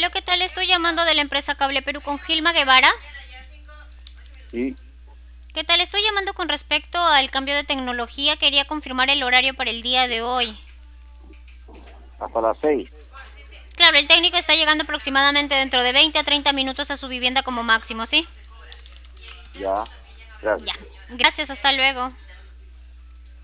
Aló, ¿qué tal? Estoy llamando de la empresa Cable Perú con Gilma Guevara. Sí, ¿Qué tal? Estoy llamando con respecto al cambio de tecnología. Quería confirmar el horario para el día de hoy. hasta las 6. Claro, el técnico está llegando aproximadamente dentro de 20 a 30 minutos a su vivienda como máximo, ¿sí? Ya, gracias. Ya. Gracias, hasta luego.